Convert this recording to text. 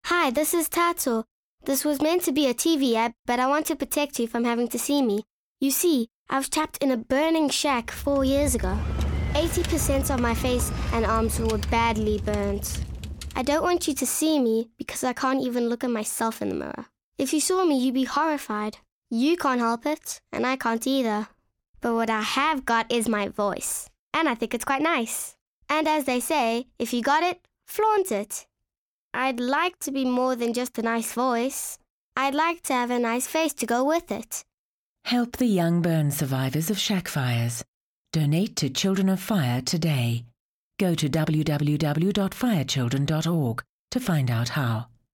Hi, this is Tato. This was meant to be a TV ad, but I want to protect you from having to see me. You see, I was trapped in a burning shack 4 years ago. 80% of my face and arms were badly burnt. I don't want you to see me because I can't even look at myself in the mirror. If you saw me, you'd be horrified. You can't help it, and I can't either. But what I have got is my voice, and I think it's quite nice. And as they say, if you got it, flaunt it. I'd like to be more than just a nice voice. I'd like to have a nice face to go with it. Help the young burn survivors of shack fires. Donate to Children of Fire today. Go to www.firechildren.org to find out how.